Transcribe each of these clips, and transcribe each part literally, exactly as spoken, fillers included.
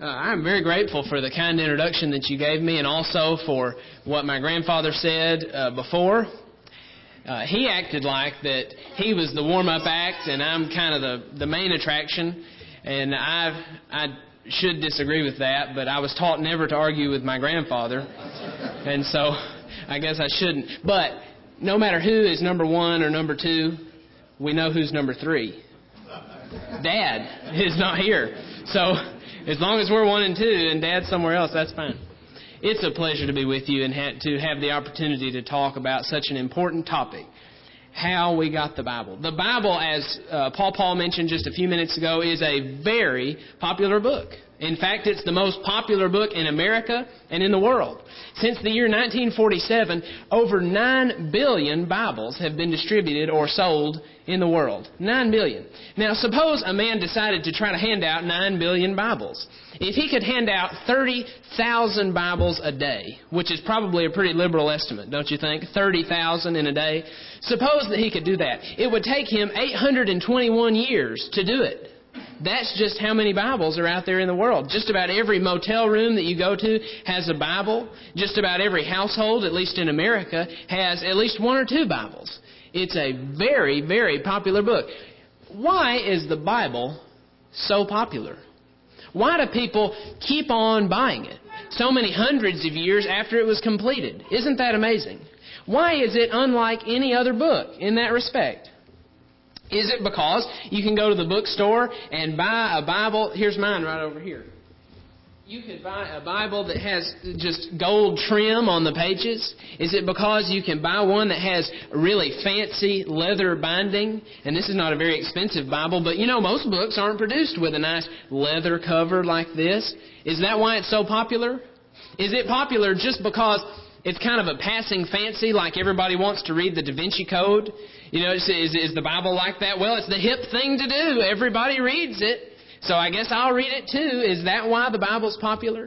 Uh, I'm very grateful for the kind introduction that you gave me, and also for what my grandfather said uh, before. Uh, he acted like that he was the warm-up act, and I'm kind of the, the main attraction. And I I should disagree with that, but I was taught never to argue with my grandfather, and so I guess I shouldn't. But no matter who is number one or number two, we know who's number three. Dad is not here, so as long as we're one and two and Dad's somewhere else, that's fine. It's a pleasure to be with you and ha- to have the opportunity to talk about such an important topic, how we got the Bible. The Bible, as uh, Paul Paul mentioned just a few minutes ago, is a very popular book. In fact, it's the most popular book in America and in the world. Since the year nineteen forty-seven, over nine billion Bibles have been distributed or sold in the world. nine billion. Now, suppose a man decided to try to hand out nine billion Bibles. If he could hand out thirty thousand Bibles a day, which is probably a pretty liberal estimate, don't you think? thirty thousand in a day. Suppose that he could do that. It would take him eight hundred twenty-one years to do it. That's just how many Bibles are out there in the world. Just about every motel room that you go to has a Bible. Just about every household, at least in America, has at least one or two Bibles. It's a very, very popular book. Why is the Bible so popular? Why do people keep on buying it so many hundreds of years after it was completed? Isn't that amazing? Why is it unlike any other book in that respect? Is it because you can go to the bookstore and buy a Bible? Here's mine right over here. You could buy a Bible that has just gold trim on the pages. Is it because you can buy one that has really fancy leather binding? And this is not a very expensive Bible, but you know, most books aren't produced with a nice leather cover like this. Is that why it's so popular? Is it popular just because it's kind of a passing fancy, like everybody wants to read the Da Vinci Code? You know, is, is the Bible like that? Well, it's the hip thing to do. Everybody reads it. So I guess I'll read it too. Is that why the Bible's popular?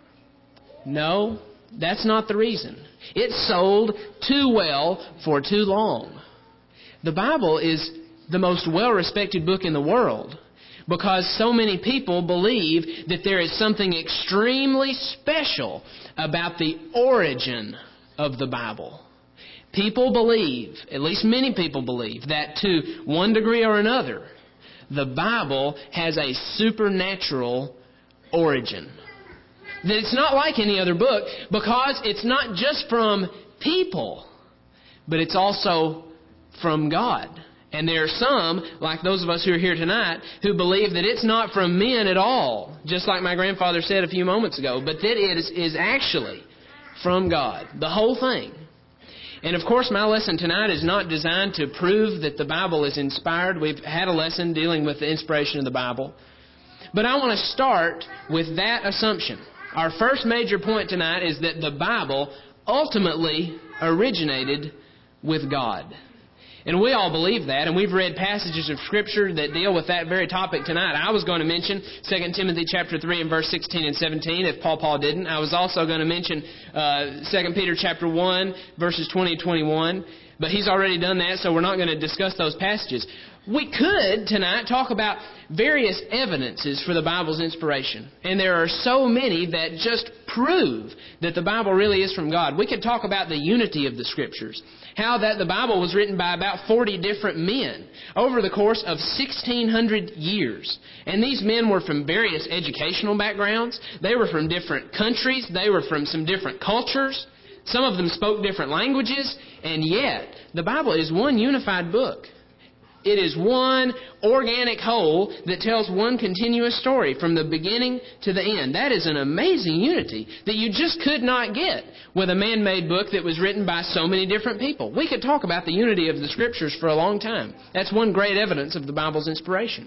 No, that's not the reason. It's sold too well for too long. The Bible is the most well-respected book in the world because so many people believe that there is something extremely special about the origin of the Bible. People believe, at least many people believe, that to one degree or another, the Bible has a supernatural origin. That it's not like any other book because it's not just from people, but it's also from God. And there are some, like those of us who are here tonight, who believe that it's not from men at all, just like my grandfather said a few moments ago, but that it is, is actually from God, the whole thing. And of course, my lesson tonight is not designed to prove that the Bible is inspired. We've had a lesson dealing with the inspiration of the Bible. But I want to start with that assumption. Our first major point tonight is that the Bible ultimately originated with God. And we all believe that, and we've read passages of Scripture that deal with that very topic tonight. I was going to mention Second Timothy chapter three and verse sixteen and seventeen, if Paul Paul didn't. I was also going to mention uh, Second Peter chapter one, verses twenty and twenty-one. But he's already done that, so we're not going to discuss those passages. We could tonight talk about various evidences for the Bible's inspiration. And there are so many that just prove that the Bible really is from God. We could talk about the unity of the Scriptures. How that the Bible was written by about forty different men over the course of sixteen hundred years. And these men were from various educational backgrounds. They were from different countries. They were from some different cultures. Some of them spoke different languages. And yet, the Bible is one unified book. It is one organic whole that tells one continuous story from the beginning to the end. That is an amazing unity that you just could not get with a man-made book that was written by so many different people. We could talk about the unity of the Scriptures for a long time. That's one great evidence of the Bible's inspiration.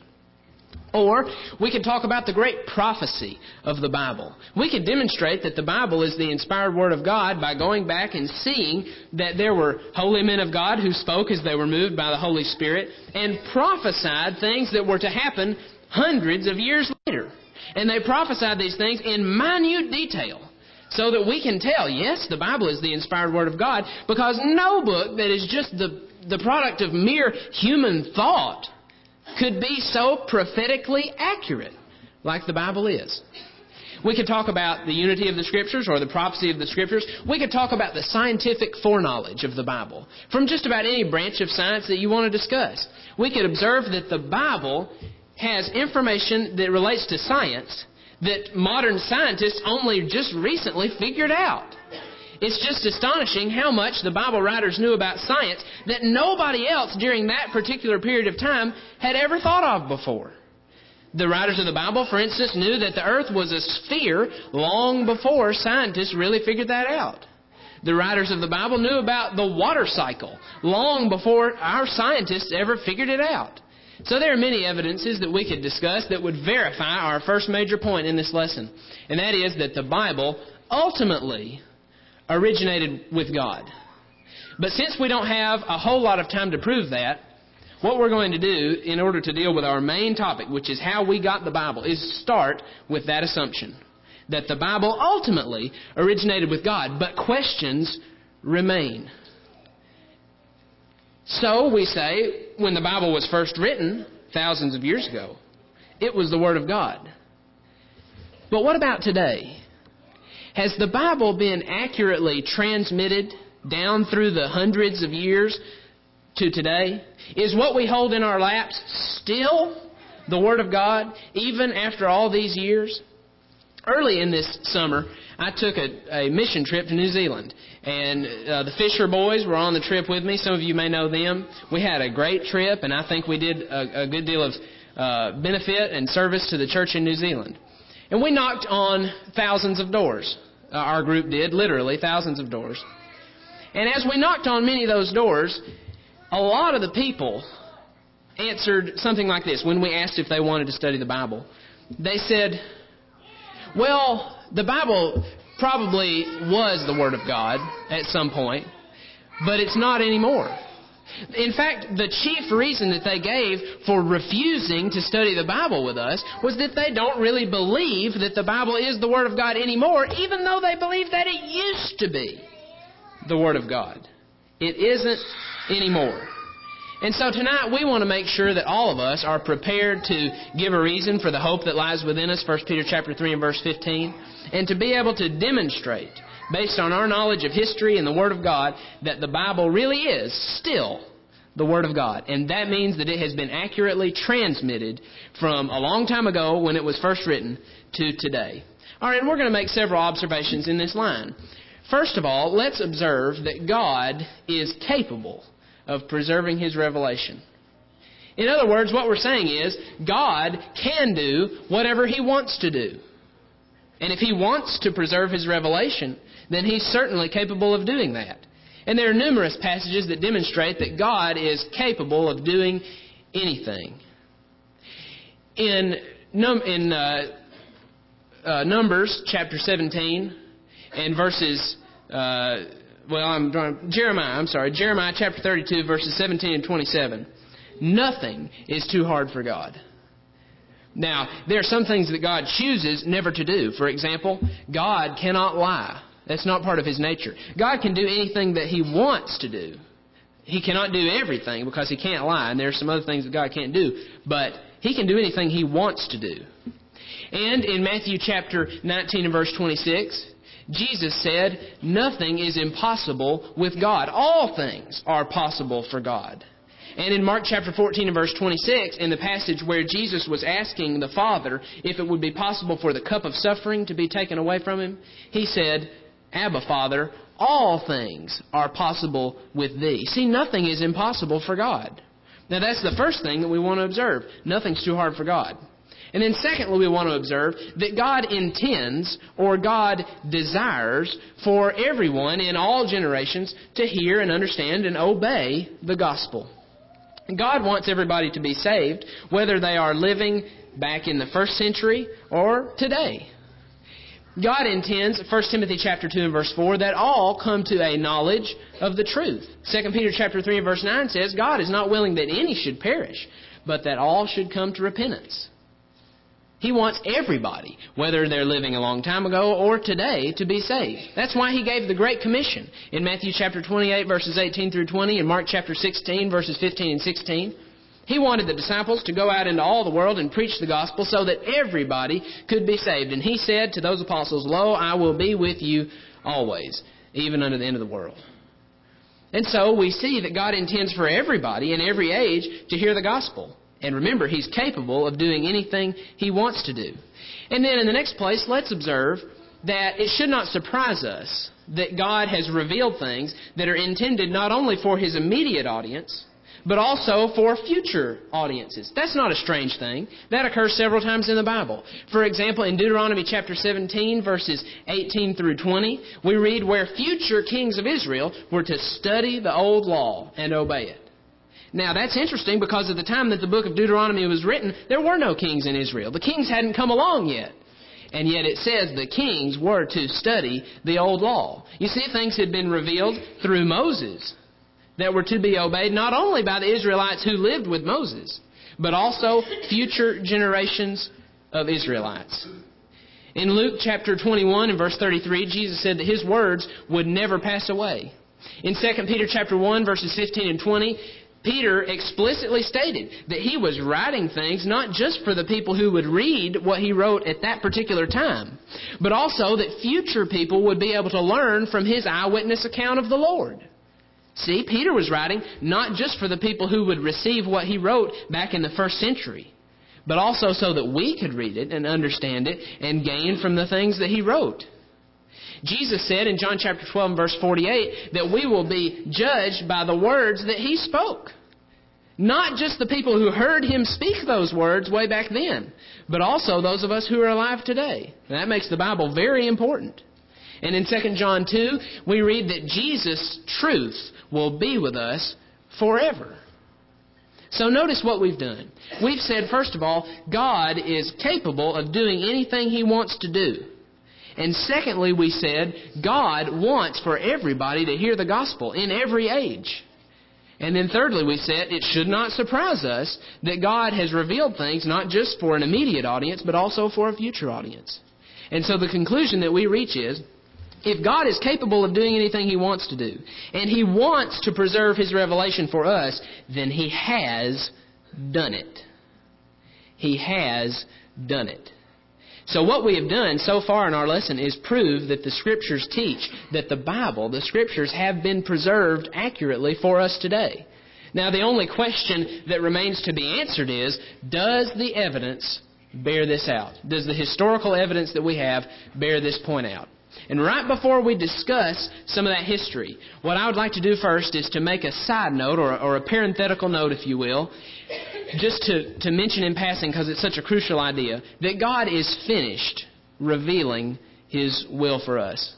Or we could talk about the great prophecy of the Bible. We could demonstrate that the Bible is the inspired Word of God by going back and seeing that there were holy men of God who spoke as they were moved by the Holy Spirit and prophesied things that were to happen hundreds of years later. And they prophesied these things in minute detail so that we can tell, yes, the Bible is the inspired Word of God, because no book that is just the, the product of mere human thought could be so prophetically accurate like the Bible is. We could talk about the unity of the Scriptures or the prophecy of the Scriptures. We could talk about the scientific foreknowledge of the Bible from just about any branch of science that you want to discuss. We could observe that the Bible has information that relates to science that modern scientists only just recently figured out. It's just astonishing how much the Bible writers knew about science that nobody else during that particular period of time had ever thought of before. The writers of the Bible, for instance, knew that the earth was a sphere long before scientists really figured that out. The writers of the Bible knew about the water cycle long before our scientists ever figured it out. So there are many evidences that we could discuss that would verify our first major point in this lesson. And that is that the Bible ultimately originated with God. But since we don't have a whole lot of time to prove that, what we're going to do in order to deal with our main topic, which is how we got the Bible, is start with that assumption. That the Bible ultimately originated with God, but questions remain. So we say, when the Bible was first written, thousands of years ago, it was the Word of God. But what about today? Has the Bible been accurately transmitted down through the hundreds of years to today? Is what we hold in our laps still the Word of God, even after all these years? Early in this summer, I took a, a mission trip to New Zealand. And uh, the Fisher boys were on the trip with me. Some of you may know them. We had a great trip, and I think we did a, a good deal of uh, benefit and service to the church in New Zealand. And we knocked on thousands of doors. Uh, our group did, literally, thousands of doors. And as we knocked on many of those doors, a lot of the people answered something like this when we asked if they wanted to study the Bible. They said, well, the Bible probably was the Word of God at some point, but it's not anymore. In fact, the chief reason that they gave for refusing to study the Bible with us was that they don't really believe that the Bible is the Word of God anymore, even though they believe that it used to be the Word of God. It isn't anymore. And so tonight we want to make sure that all of us are prepared to give a reason for the hope that lies within us, First Peter chapter three and verse fifteen, and to be able to demonstrate, based on our knowledge of history and the Word of God, that the Bible really is still the Word of God. And that means that it has been accurately transmitted from a long time ago when it was first written to today. All right, and we're going to make several observations in this line. First of all, let's observe that God is capable of preserving His revelation. In other words, what we're saying is, God can do whatever He wants to do. And if He wants to preserve His revelation, then He's certainly capable of doing that. And there are numerous passages that demonstrate that God is capable of doing anything. In, num- in uh, uh, Numbers chapter seventeen and verses... Uh, Well, I'm drawing, Jeremiah, I'm sorry, Jeremiah chapter thirty-two, verses seventeen and twenty-seven. Nothing is too hard for God. Now, there are some things that God chooses never to do. For example, God cannot lie. That's not part of His nature. God can do anything that He wants to do. He cannot do everything because He can't lie, and there are some other things that God can't do. But He can do anything He wants to do. And in Matthew chapter nineteen and verse twenty-six... Jesus said, nothing is impossible with God. All things are possible for God. And in Mark chapter fourteen and verse twenty-six, in the passage where Jesus was asking the Father if it would be possible for the cup of suffering to be taken away from Him, He said, Abba, Father, all things are possible with Thee. See, nothing is impossible for God. Now that's the first thing that we want to observe. Nothing's too hard for God. And then secondly, we want to observe that God intends or God desires for everyone in all generations to hear and understand and obey the gospel. God wants everybody to be saved, whether they are living back in the first century or today. God intends, First Timothy chapter two and verse four, that all come to a knowledge of the truth. Second Peter chapter three and verse nine says, God is not willing that any should perish, but that all should come to repentance. He wants everybody, whether they're living a long time ago or today, to be saved. That's why He gave the Great Commission in Matthew chapter twenty-eight, verses eighteen through twenty, and Mark chapter sixteen, verses fifteen and sixteen. He wanted the disciples to go out into all the world and preach the gospel so that everybody could be saved. And He said to those apostles, "Lo, I will be with you always, even unto the end of the world." And so we see that God intends for everybody in every age to hear the gospel. And remember, He's capable of doing anything He wants to do. And then in the next place, let's observe that it should not surprise us that God has revealed things that are intended not only for His immediate audience, but also for future audiences. That's not a strange thing. That occurs several times in the Bible. For example, in Deuteronomy chapter seventeen, verses eighteen through twenty, we read where future kings of Israel were to study the old law and obey it. Now, that's interesting because at the time that the book of Deuteronomy was written, there were no kings in Israel. The kings hadn't come along yet. And yet it says the kings were to study the old law. You see, things had been revealed through Moses that were to be obeyed not only by the Israelites who lived with Moses, but also future generations of Israelites. In Luke chapter twenty-one and verse thirty-three, Jesus said that His words would never pass away. In Second Peter chapter one, verses fifteen and twenty, Peter explicitly stated that he was writing things not just for the people who would read what he wrote at that particular time, but also that future people would be able to learn from his eyewitness account of the Lord. See, Peter was writing not just for the people who would receive what he wrote back in the first century, but also so that we could read it and understand it and gain from the things that he wrote. Jesus said in John chapter twelve and verse forty-eight that we will be judged by the words that He spoke. Not just the people who heard Him speak those words way back then, but also those of us who are alive today. And that makes the Bible very important. And in Second John two, we read that Jesus' truth will be with us forever. So notice what we've done. We've said, first of all, God is capable of doing anything He wants to do. And secondly, we said, God wants for everybody to hear the gospel in every age. And then thirdly, we said, it should not surprise us that God has revealed things not just for an immediate audience, but also for a future audience. And so the conclusion that we reach is, if God is capable of doing anything He wants to do, and He wants to preserve His revelation for us, then He has done it. He has done it. So what we have done so far in our lesson is prove that the Scriptures teach that the Bible, the Scriptures, have been preserved accurately for us today. Now the only question that remains to be answered is, does the evidence bear this out? Does the historical evidence that we have bear this point out? And right before we discuss some of that history, what I would like to do first is to make a side note, or, or a parenthetical note, if you will, just to, to mention in passing, because it's such a crucial idea, that God is finished revealing His will for us.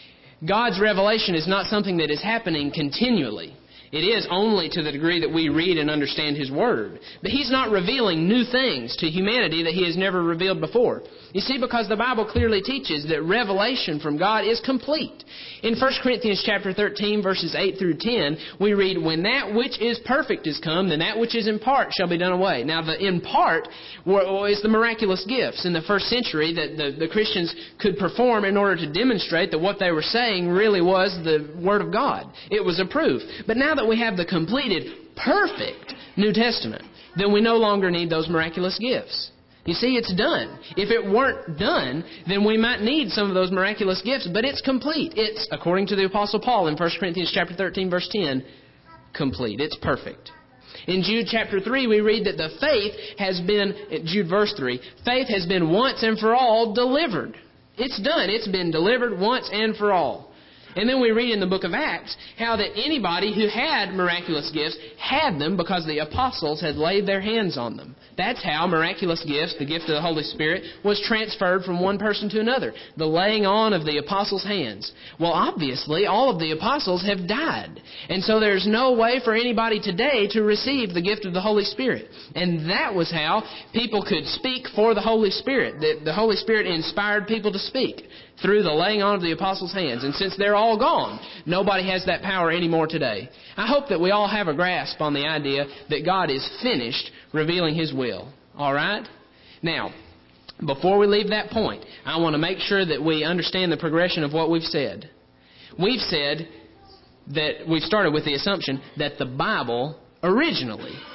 God's revelation is not something that is happening continually. It is only to the degree that we read and understand His Word. But He's not revealing new things to humanity that He has never revealed before. You see, because the Bible clearly teaches that revelation from God is complete. In First Corinthians chapter thirteen, verses eight through ten, we read, "When that which is perfect is come, then that which is in part shall be done away." Now, the in part is the miraculous gifts in the first century that the, the Christians could perform in order to demonstrate that what they were saying really was the Word of God. It was a proof. But now that we have the completed, perfect New Testament, then we no longer need those miraculous gifts. You see, it's done. If it weren't done, then we might need some of those miraculous gifts, but it's complete. It's, according to the Apostle Paul in First Corinthians chapter thirteen, verse ten, complete. It's perfect. In Jude chapter three, we read that the faith has been, Jude verse three, faith has been once and for all delivered. It's done. It's been delivered once and for all. And then we read in the book of Acts how that anybody who had miraculous gifts had them because the apostles had laid their hands on them. That's how miraculous gifts, the gift of the Holy Spirit, was transferred from one person to another. The laying on of the apostles' hands. Well, obviously, all of the apostles have died. And so there's no way for anybody today to receive the gift of the Holy Spirit. And that was how people could speak for the Holy Spirit. The, the Holy Spirit inspired people to speak through the laying on of the apostles' hands. And since they're all gone, nobody has that power anymore today. I hope that we all have a grasp on the idea that God is finished revealing His will. All right? Now, before we leave that point, I want to make sure that we understand the progression of what we've said. We've said that we've started with the assumption that the Bible originally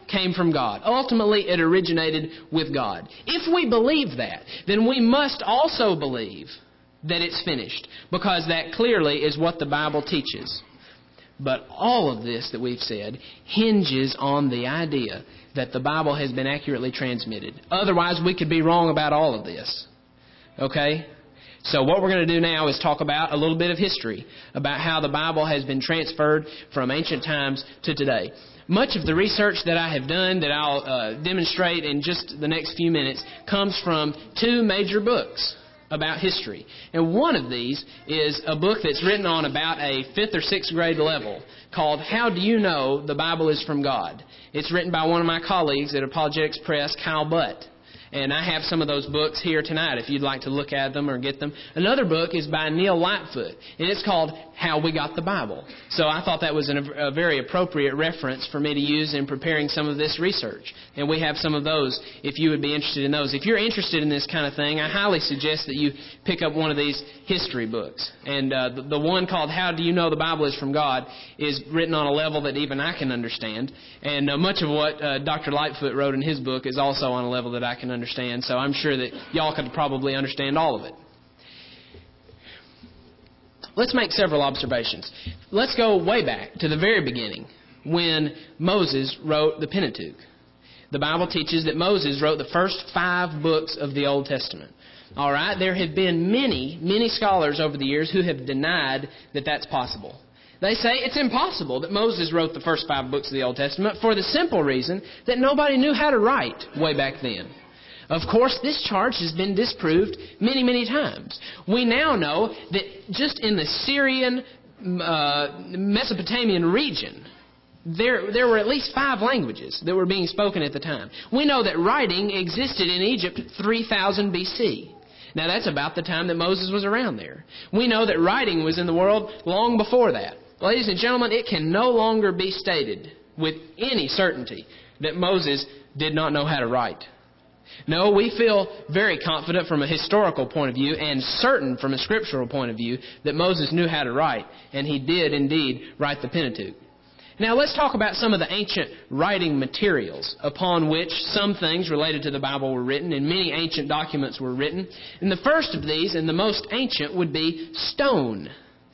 came from God. Ultimately, it originated with God. If we believe that, then we must also believe that it's finished, because that clearly is what the Bible teaches. But all of this that we've said hinges on the idea that the Bible has been accurately transmitted. Otherwise, we could be wrong about all of this. Okay? So what we're going to do now is talk about a little bit of history, about how the Bible has been transferred from ancient times to today. Much of the research that I have done, that I'll uh, demonstrate in just the next few minutes, comes from two major books about history. And one of these is a book that's written on about a fifth or sixth grade level called How Do You Know the Bible is from God? It's written by one of my colleagues at Apologetics Press, Kyle Butt. And I have some of those books here tonight if you'd like to look at them or get them. Another book is by Neil Lightfoot, and it's called How We Got the Bible. So I thought that was an, a very appropriate reference for me to use in preparing some of this research. And we have some of those if you would be interested in those. If you're interested in this kind of thing, I highly suggest that you pick up one of these history books. And uh, the, the one called How Do You Know the Bible is from God is written on a level that even I can understand. And uh, much of what uh, Doctor Lightfoot wrote in his book is also on a level that I can understand. Understand, so I'm sure that y'all could probably understand all of it. Let's make several observations. Let's go way back to the very beginning when Moses wrote the Pentateuch. The Bible teaches that Moses wrote the first five books of the Old Testament. All right, there have been many, many scholars over the years who have denied that that's possible. They say it's impossible that Moses wrote the first five books of the Old Testament for the simple reason that nobody knew how to write way back then. Of course, this charge has been disproved many, many times. We now know that just in the Syrian, uh, Mesopotamian region, there, there were at least five languages that were being spoken at the time. We know that writing existed in Egypt three thousand B C. Now, that's about the time that Moses was around there. We know that writing was in the world long before that. Ladies and gentlemen, it can no longer be stated with any certainty that Moses did not know how to write. No, we feel very confident from a historical point of view and certain from a scriptural point of view that Moses knew how to write, and he did indeed write the Pentateuch. Now let's talk about some of the ancient writing materials upon which some things related to the Bible were written, and many ancient documents were written. And the first of these, and the most ancient, would be stone.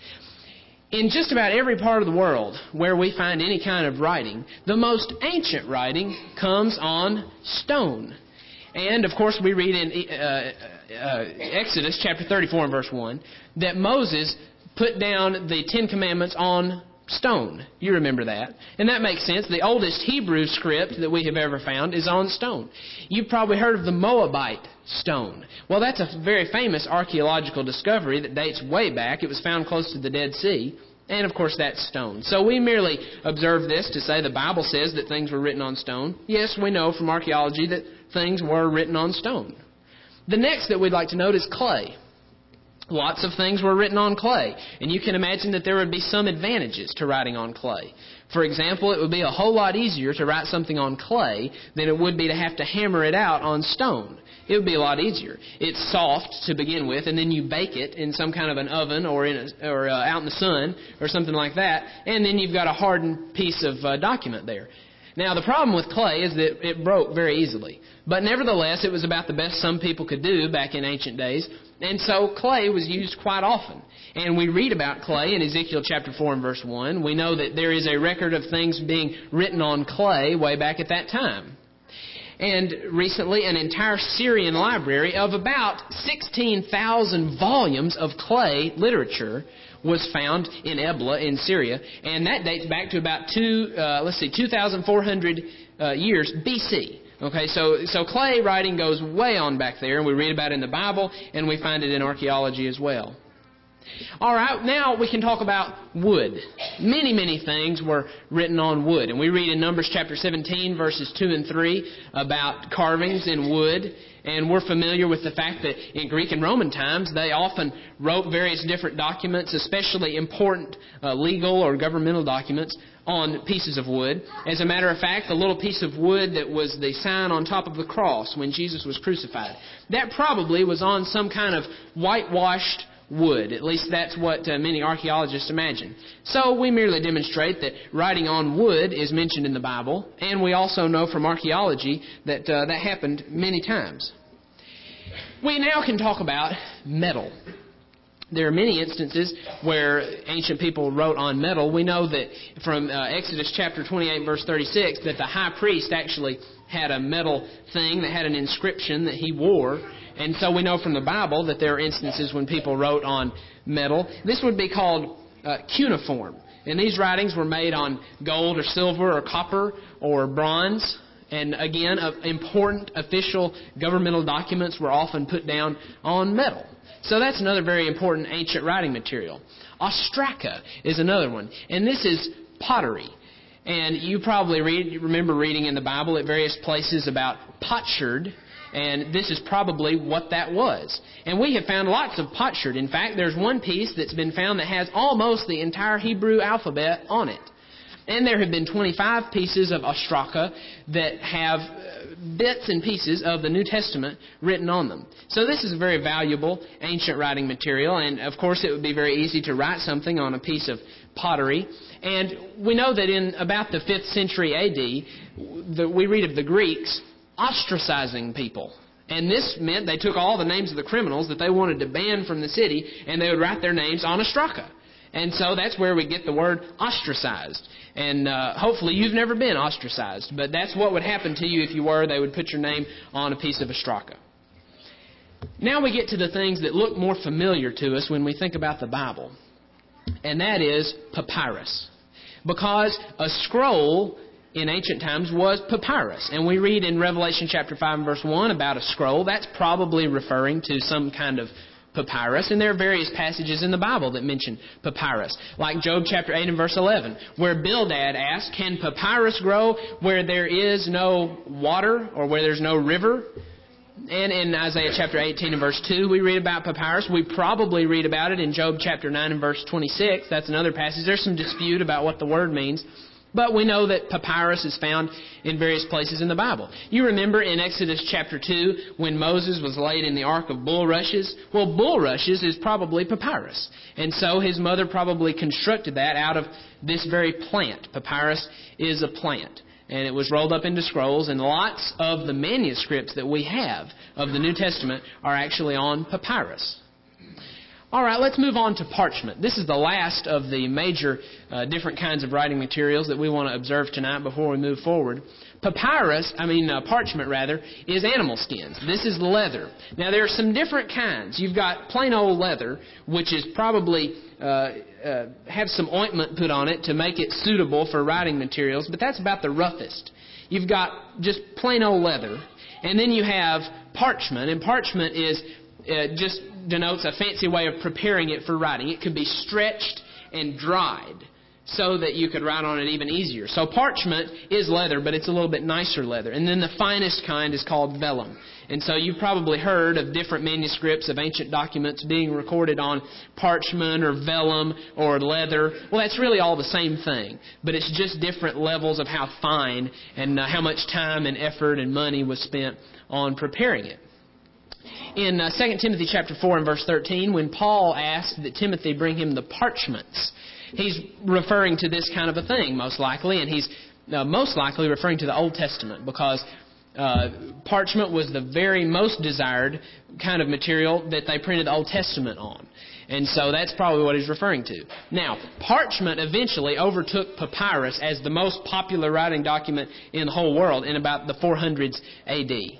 In just about every part of the world where we find any kind of writing, the most ancient writing comes on stone. And, of course, we read in uh, uh, Exodus chapter thirty-four and verse one that Moses put down the Ten Commandments on stone. You remember that. And that makes sense. The oldest Hebrew script that we have ever found is on stone. You've probably heard of the Moabite stone. Well, that's a very famous archaeological discovery that dates way back. It was found close to the Dead Sea. And, of course, that's stone. So we merely observe this to say the Bible says that things were written on stone. Yes, we know from archaeology that things were written on stone. The next that we'd like to note is clay. Lots of things were written on clay. And you can imagine that there would be some advantages to writing on clay. For example, it would be a whole lot easier to write something on clay than it would be to have to hammer it out on stone. It would be a lot easier. It's soft to begin with, and then you bake it in some kind of an oven or in a, or uh, out in the sun or something like that, and then you've got a hardened piece of uh, document there. Now, the problem with clay is that it broke very easily. But nevertheless, it was about the best some people could do back in ancient days, and so clay was used quite often. And we read about clay in Ezekiel chapter four and verse one. We know that there is a record of things being written on clay way back at that time. And recently, an entire Syrian library of about sixteen thousand volumes of clay literature was found in Ebla in Syria, and that dates back to about two, uh, let's see, two thousand four hundred uh, years B C. Okay, so so clay writing goes way on back there, and we read about it in the Bible, and we find it in archaeology as well. All right, now we can talk about wood. Many, many things were written on wood. And we read in Numbers chapter seventeen, verses two and three, about carvings in wood. And we're familiar with the fact that in Greek and Roman times, they often wrote various different documents, especially important uh, legal or governmental documents, on pieces of wood. As a matter of fact, the little piece of wood that was the sign on top of the cross when Jesus was crucified, that probably was on some kind of whitewashed wood. At least that's what uh, many archaeologists imagine. So we merely demonstrate that writing on wood is mentioned in the Bible, and we also know from archaeology that uh, that happened many times. We now can talk about metal. There are many instances where ancient people wrote on metal. We know that from uh, Exodus chapter twenty-eight, verse thirty-six, that the high priest actually had a metal thing that had an inscription that he wore. And so we know from the Bible that there are instances when people wrote on metal. This would be called uh, cuneiform. And these writings were made on gold or silver or copper or bronze. And again, uh, important official governmental documents were often put down on metal. So that's another very important ancient writing material. Ostraca is another one. And this is pottery. And you probably read, remember reading in the Bible at various places about potsherd. And this is probably what that was. And we have found lots of potsherd. In fact, there's one piece that's been found that has almost the entire Hebrew alphabet on it. And there have been twenty-five pieces of ostraca that have bits and pieces of the New Testament written on them. So this is a very valuable ancient writing material. And, of course, it would be very easy to write something on a piece of pottery. And we know that in about the fifth century A D, the, we read of the Greeks ostracizing people. And this meant they took all the names of the criminals that they wanted to ban from the city, and they would write their names on ostraca. And so that's where we get the word ostracized. And uh, hopefully you've never been ostracized, but that's what would happen to you if you were. They would put your name on a piece of ostraca. Now we get to the things that look more familiar to us when we think about the Bible, and that is papyrus. Because a scroll in ancient times was papyrus. And we read in Revelation chapter five and verse one about a scroll. That's probably referring to some kind of papyrus, and there are various passages in the Bible that mention papyrus, like Job chapter eight and verse eleven, where Bildad asked, can papyrus grow where there is no water or where there's no river? And in Isaiah chapter eighteen and verse two, we read about papyrus. We probably read about it in Job chapter nine and verse twenty-six. That's another passage. There's some dispute about what the word means. But we know that papyrus is found in various places in the Bible. You remember in Exodus chapter two when Moses was laid in the ark of bulrushes? Well, bulrushes is probably papyrus. And so his mother probably constructed that out of this very plant. Papyrus is a plant. And it was rolled up into scrolls, and lots of the manuscripts that we have of the New Testament are actually on papyrus. All right, let's move on to parchment. This is the last of the major uh, different kinds of writing materials that we want to observe tonight before we move forward. Papyrus, I mean uh, parchment rather, is animal skins. This is leather. Now there are some different kinds. You've got plain old leather, which is probably uh, uh, have some ointment put on it to make it suitable for writing materials, but that's about the roughest. You've got just plain old leather, and then you have parchment, and parchment is uh, just denotes a fancy way of preparing it for writing. It could be stretched and dried so that you could write on it even easier. So parchment is leather, but it's a little bit nicer leather. And then the finest kind is called vellum. And so you've probably heard of different manuscripts of ancient documents being recorded on parchment or vellum or leather. Well, that's really all the same thing, but it's just different levels of how fine and uh, how much time and effort and money was spent on preparing it. In uh, Second Timothy chapter four and verse thirteen, when Paul asked that Timothy bring him the parchments, he's referring to this kind of a thing, most likely, and he's uh, most likely referring to the Old Testament, because uh, parchment was the very most desired kind of material that they printed the Old Testament on. And so that's probably what he's referring to. Now, parchment eventually overtook papyrus as the most popular writing document in the whole world in about the four hundreds A D.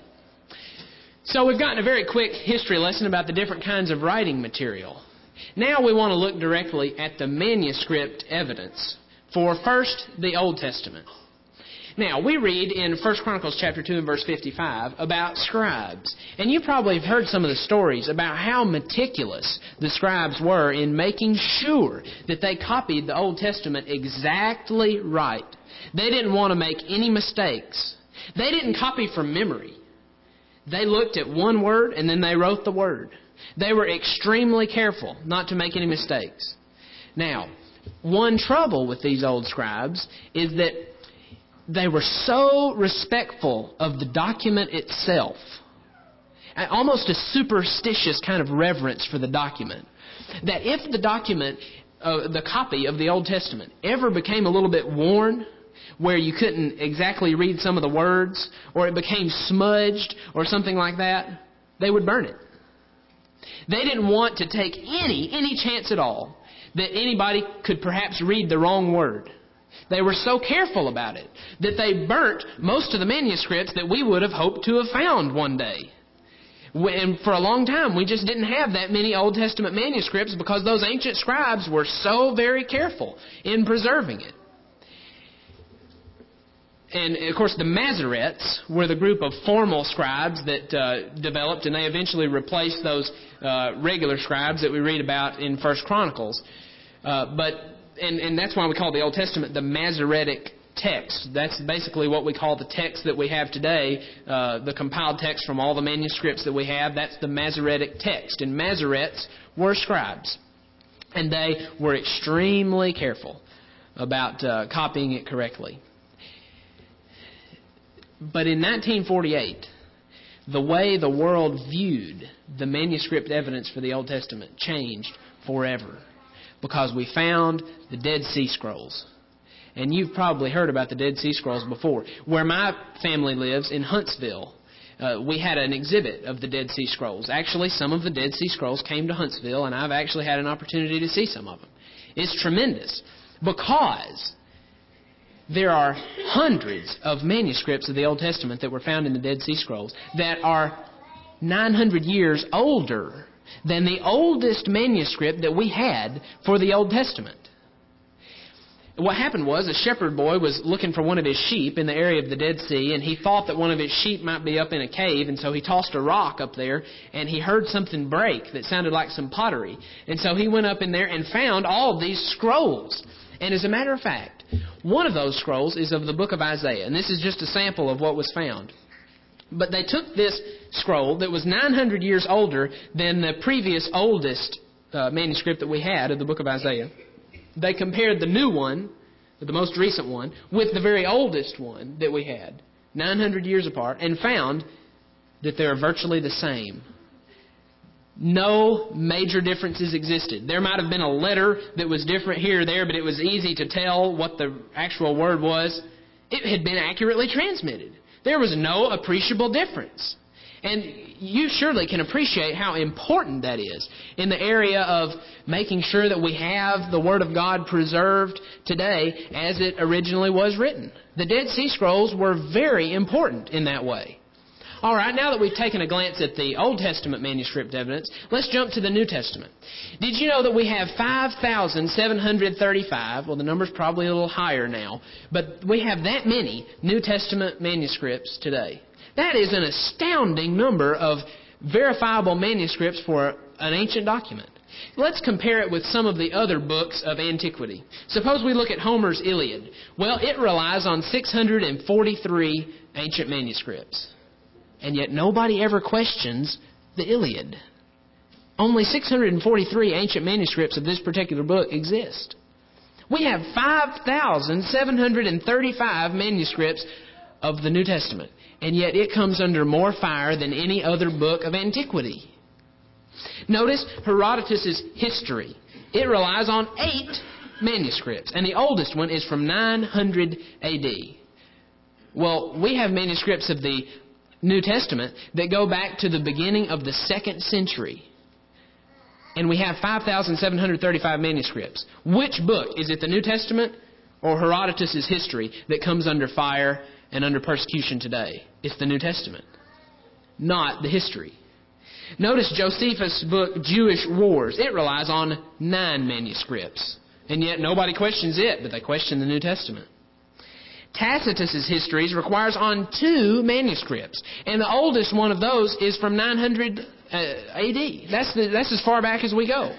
So we've gotten a very quick history lesson about the different kinds of writing material. Now we want to look directly at the manuscript evidence for, first, the Old Testament. Now, we read in First Chronicles chapter two and verse fifty-five about scribes. And you probably have heard some of the stories about how meticulous the scribes were in making sure that they copied the Old Testament exactly right. They didn't want to make any mistakes. They didn't copy from memory. They looked at one word and then they wrote the word. They were extremely careful not to make any mistakes. Now, one trouble with these old scribes is that they were so respectful of the document itself almost a superstitious kind of reverence for the document. That if the document, uh, the copy of the Old Testament, ever became a little bit worn, where you couldn't exactly read some of the words, or it became smudged, or something like that, they would burn it. They didn't want to take any, any chance at all that anybody could perhaps read the wrong word. They were so careful about it that they burnt most of the manuscripts that we would have hoped to have found one day. And for a long time, we just didn't have that many Old Testament manuscripts because those ancient scribes were so very careful in preserving it. And, of course, the Masoretes were the group of formal scribes that uh, developed, and they eventually replaced those uh, regular scribes that we read about in First Chronicles. Uh, but and, and that's why we call the Old Testament the Masoretic text. That's basically what we call the text that we have today, uh, the compiled text from all the manuscripts that we have. That's the Masoretic text. And Masoretes were scribes, and they were extremely careful about uh, copying it correctly. But in nineteen forty-eight, the way the world viewed the manuscript evidence for the Old Testament changed forever, because we found the Dead Sea Scrolls. And you've probably heard about the Dead Sea Scrolls before. Where my family lives, in Huntsville, uh, we had an exhibit of the Dead Sea Scrolls. Actually, some of the Dead Sea Scrolls came to Huntsville, and I've actually had an opportunity to see some of them. It's tremendous, because there are hundreds of manuscripts of the Old Testament that were found in the Dead Sea Scrolls that are nine hundred years older than the oldest manuscript that we had for the Old Testament. What happened was a shepherd boy was looking for one of his sheep in the area of the Dead Sea, and he thought that one of his sheep might be up in a cave, and so he tossed a rock up there, and he heard something break that sounded like some pottery. And so he went up in there and found all these scrolls. And as a matter of fact, one of those scrolls is of the book of Isaiah, and this is just a sample of what was found. But they took this scroll that was nine hundred years older than the previous oldest uh, manuscript that we had of the book of Isaiah. They compared the new one, the most recent one, with the very oldest one that we had, nine hundred years apart, and found that they're virtually the same. No major differences existed. There might have been a letter that was different here or there, but it was easy to tell what the actual word was. It had been accurately transmitted. There was no appreciable difference. And you surely can appreciate how important that is in the area of making sure that we have the Word of God preserved today as it originally was written. The Dead Sea Scrolls were very important in that way. All right, now that we've taken a glance at the Old Testament manuscript evidence, let's jump to the New Testament. Did you know that we have five thousand seven hundred thirty-five, well, the number's probably a little higher now, but we have that many New Testament manuscripts today? That is an astounding number of verifiable manuscripts for an ancient document. Let's compare it with some of the other books of antiquity. Suppose we look at Homer's Iliad. Well, it relies on six hundred forty-three ancient manuscripts. And yet nobody ever questions the Iliad. Only six hundred forty-three ancient manuscripts of this particular book exist. We have five thousand seven hundred thirty-five manuscripts of the New Testament. And yet it comes under more fire than any other book of antiquity. Notice Herodotus' history. It relies on eight manuscripts. And the oldest one is from nine hundred A D. Well, we have manuscripts of the New Testament that go back to the beginning of the second century. And we have five thousand seven hundred thirty-five manuscripts. Which book? Is it the New Testament or Herodotus' history that comes under fire and under persecution today? It's the New Testament, not the history. Notice Josephus' book, Jewish Wars. It relies on nine manuscripts. And yet nobody questions it, but they question the New Testament. Tacitus' histories requires on two manuscripts. And the oldest one of those is from nine hundred A D. That's, the, that's as far back as we go.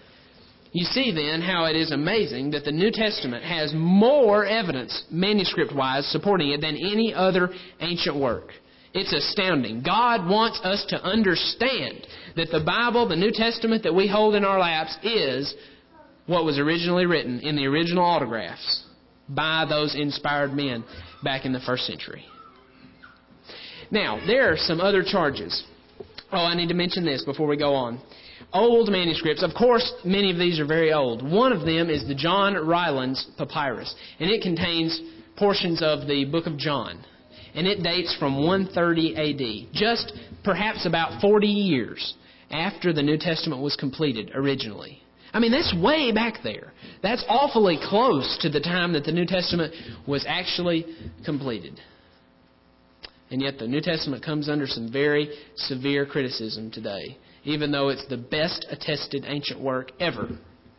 You see then how it is amazing that the New Testament has more evidence, manuscript-wise, supporting it than any other ancient work. It's astounding. God wants us to understand that the Bible, the New Testament that we hold in our laps, is what was originally written in the original autographs by those inspired men back in the first century. Now, there are some other charges Oh, I need to mention this before we go on. Old manuscripts. Of course, many of these are very old. One of them is the John Rylands Papyrus, and it contains portions of the book of John. And it dates from one thirty A D, just perhaps about forty years after the New Testament was completed originally. I mean, that's way back there. That's awfully close to the time that the New Testament was actually completed. And yet the New Testament comes under some very severe criticism today, even though it's the best attested ancient work ever.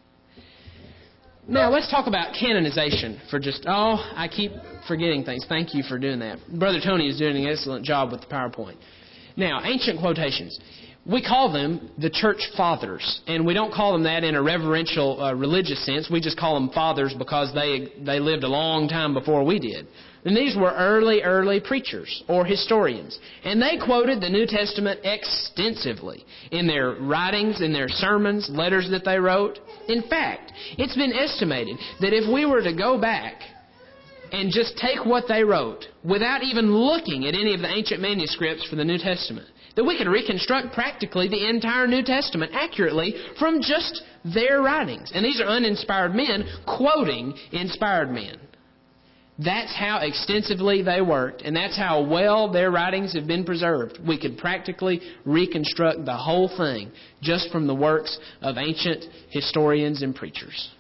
Now, let's talk about canonization for just... Oh, I keep forgetting things. Thank you for doing that. Brother Tony is doing an excellent job with the PowerPoint. Now, ancient quotations. We call them the Church Fathers, and we don't call them that in a reverential uh, religious sense. We just call them fathers because they they lived a long time before we did. And these were early, early preachers or historians. And they quoted the New Testament extensively in their writings, in their sermons, letters that they wrote. In fact, it's been estimated that if we were to go back and just take what they wrote without even looking at any of the ancient manuscripts for the New Testament, that we could reconstruct practically the entire New Testament accurately from just their writings. And these are uninspired men quoting inspired men. That's how extensively they worked, and that's how well their writings have been preserved. We could practically reconstruct the whole thing just from the works of ancient historians and preachers.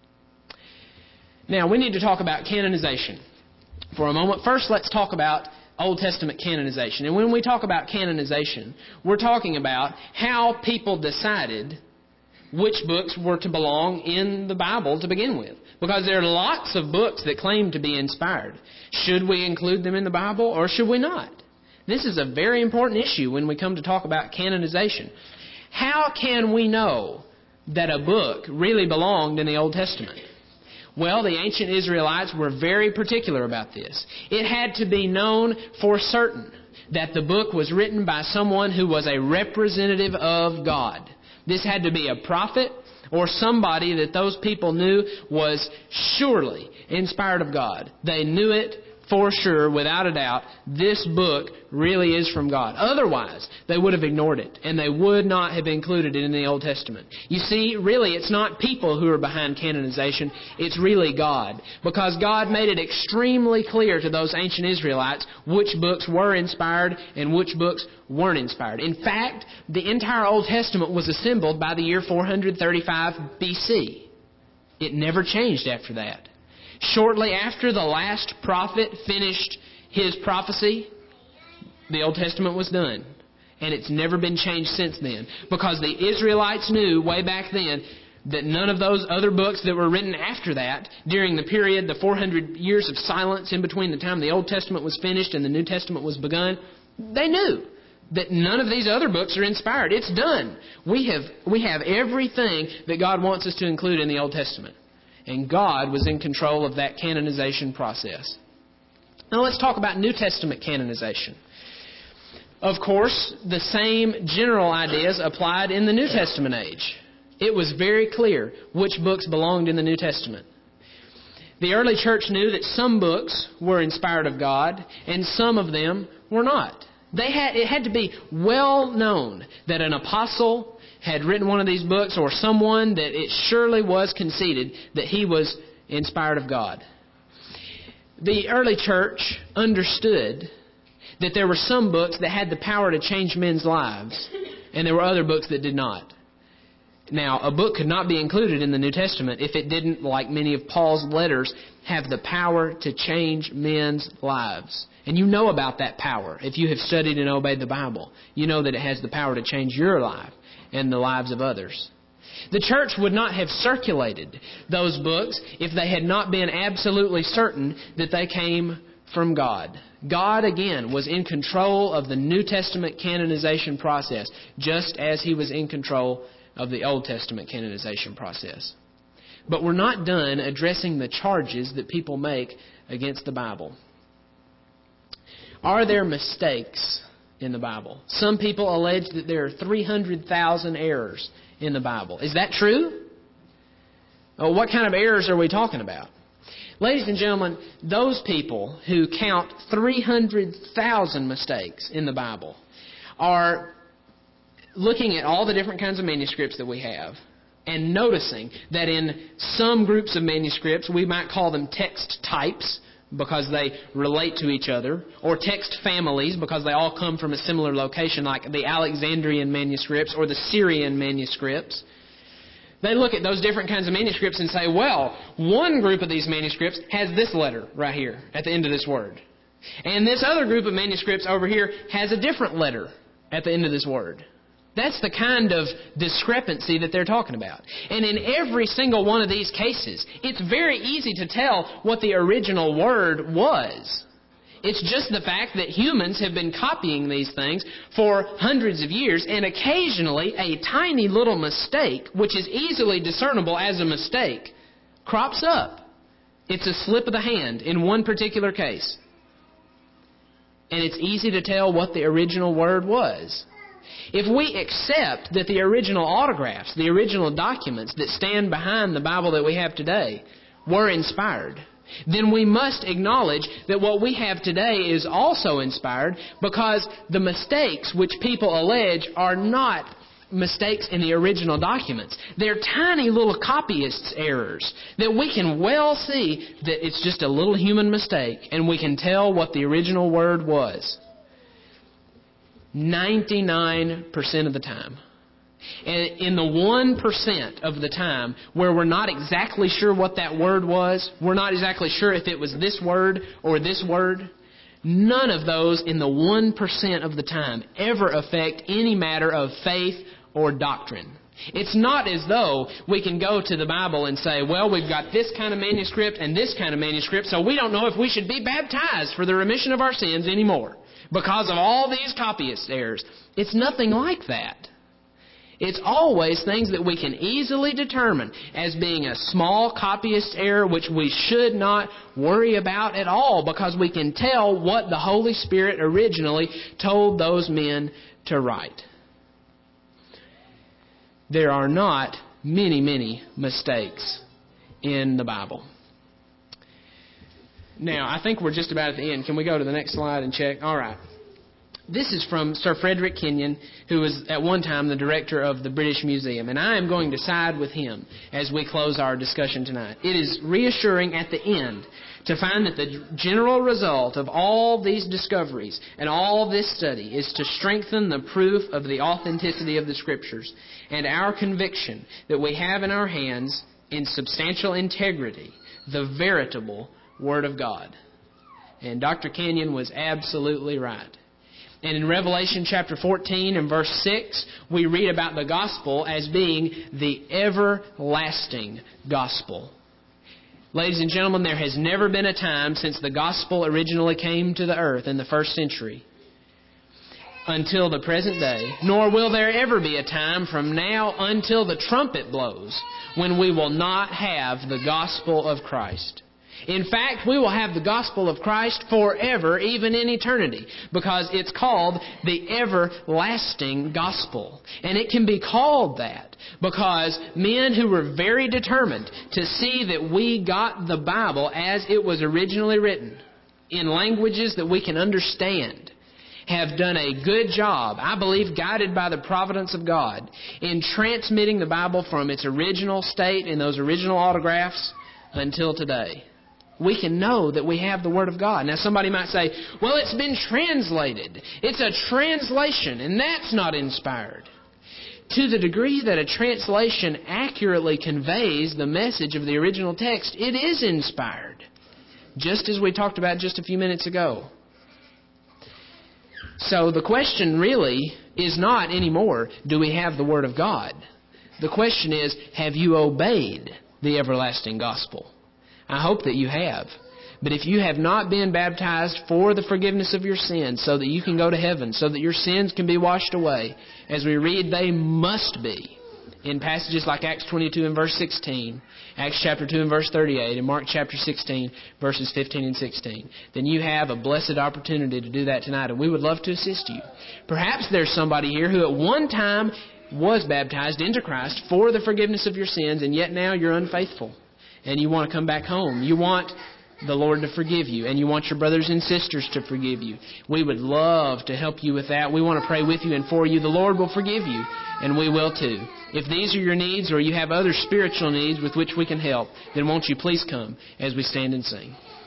Now, we need to talk about canonization for a moment. First, let's talk about Old Testament canonization. And when we talk about canonization, we're talking about how people decided which books were to belong in the Bible to begin with. Because there are lots of books that claim to be inspired. Should we include them in the Bible or should we not? This is a very important issue when we come to talk about canonization. How can we know that a book really belonged in the Old Testament? Well, the ancient Israelites were very particular about this. It had to be known for certain that the book was written by someone who was a representative of God. This had to be a prophet or somebody that those people knew was surely inspired of God. They knew it for sure, without a doubt. This book really is from God. Otherwise, they would have ignored it, and they would not have included it in the Old Testament. You see, really, it's not people who are behind canonization. It's really God. Because God made it extremely clear to those ancient Israelites which books were inspired and which books weren't inspired. In fact, the entire Old Testament was assembled by the year four thirty-five B C. It never changed after that. Shortly after the last prophet finished his prophecy, the Old Testament was done. And it's never been changed since then. Because the Israelites knew way back then that none of those other books that were written after that, during the period, the four hundred years of silence in between the time the Old Testament was finished and the New Testament was begun, they knew that none of these other books are inspired. It's done. We have, we have everything that God wants us to include in the Old Testament. And God was in control of that canonization process. Now let's talk about New Testament canonization. Of course, the same general ideas applied in the New Testament age. It was very clear which books belonged in the New Testament. The early church knew that some books were inspired of God and some of them were not. They had, it had to be well known that an apostle had written one of these books, or someone that it surely was conceded that he was inspired of God. The early church understood that there were some books that had the power to change men's lives, and there were other books that did not. Now, a book could not be included in the New Testament if it didn't, like many of Paul's letters, have the power to change men's lives. And you know about that power if you have studied and obeyed the Bible. You know that it has the power to change your life and the lives of others. The church would not have circulated those books if they had not been absolutely certain that they came from God. God, again, was in control of the New Testament canonization process, just as He was in control of the Old Testament canonization process. But we're not done addressing the charges that people make against the Bible. Are there mistakes in the Bible? Some people allege that there are three hundred thousand errors in the Bible. Is that true? Oh, what kind of errors are we talking about? Ladies and gentlemen, those people who count three hundred thousand mistakes in the Bible are looking at all the different kinds of manuscripts that we have and noticing that in some groups of manuscripts, we might call them text types because they relate to each other, or text families because they all come from a similar location, like the Alexandrian manuscripts or the Syrian manuscripts. They look at those different kinds of manuscripts and say, well, one group of these manuscripts has this letter right here at the end of this word. And this other group of manuscripts over here has a different letter at the end of this word. That's the kind of discrepancy that they're talking about. And in every single one of these cases, it's very easy to tell what the original word was. It's just the fact that humans have been copying these things for hundreds of years, and occasionally a tiny little mistake, which is easily discernible as a mistake, crops up. It's a slip of the hand in one particular case. And it's easy to tell what the original word was. If we accept that the original autographs, the original documents that stand behind the Bible that we have today were inspired, then we must acknowledge that what we have today is also inspired, because the mistakes which people allege are not mistakes in the original documents. They're tiny little copyists' errors that we can well see that it's just a little human mistake, and we can tell what the original word was. ninety-nine percent of the time. And in the one percent of the time where we're not exactly sure what that word was, we're not exactly sure if it was this word or this word, none of those in the one percent of the time ever affect any matter of faith or doctrine. It's not as though we can go to the Bible and say, well, we've got this kind of manuscript and this kind of manuscript, so we don't know if we should be baptized for the remission of our sins anymore because of all these copyist errors. It's nothing like that. It's always things that we can easily determine as being a small copyist error, which we should not worry about at all, because we can tell what the Holy Spirit originally told those men to write. There are not many, many mistakes in the Bible. Now, I think we're just about at the end. Can we go to the next slide and check? All right. This is from Sir Frederick Kenyon, who was at one time the director of the British Museum, and I am going to side with him as we close our discussion tonight. It is reassuring at the end to find that the general result of all these discoveries and all this study is to strengthen the proof of the authenticity of the Scriptures and our conviction that we have in our hands, in substantial integrity, the veritable Word of God. And Doctor Kenyon was absolutely right. And in Revelation chapter fourteen and verse six, we read about the gospel as being the everlasting gospel. Ladies and gentlemen, there has never been a time since the gospel originally came to the earth in the first century until the present day, nor will there ever be a time from now until the trumpet blows when we will not have the gospel of Christ. In fact, we will have the gospel of Christ forever, even in eternity, because it's called the everlasting gospel. And it can be called that because men who were very determined to see that we got the Bible as it was originally written, in languages that we can understand, have done a good job, I believe guided by the providence of God, in transmitting the Bible from its original state in those original autographs until today. We can know that we have the Word of God. Now somebody might say, well, it's been translated. It's a translation, and that's not inspired. To the degree that a translation accurately conveys the message of the original text, it is inspired. Just as we talked about just a few minutes ago. So the question really is not anymore, do we have the Word of God? The question is, have you obeyed the everlasting gospel? I hope that you have. But if you have not been baptized for the forgiveness of your sins so that you can go to heaven, so that your sins can be washed away, as we read, they must be in passages like Acts twenty-two and verse sixteen, Acts chapter two and verse thirty-eight, and Mark chapter sixteen, verses fifteen and sixteen, then you have a blessed opportunity to do that tonight, and we would love to assist you. Perhaps there's somebody here who at one time was baptized into Christ for the forgiveness of your sins, and yet now you're unfaithful. And you want to come back home. You want the Lord to forgive you, and you want your brothers and sisters to forgive you, we would love to help you with that. We want to pray with you and for you. The Lord will forgive you, and we will too. If these are your needs, or you have other spiritual needs with which we can help, then won't you please come as we stand and sing.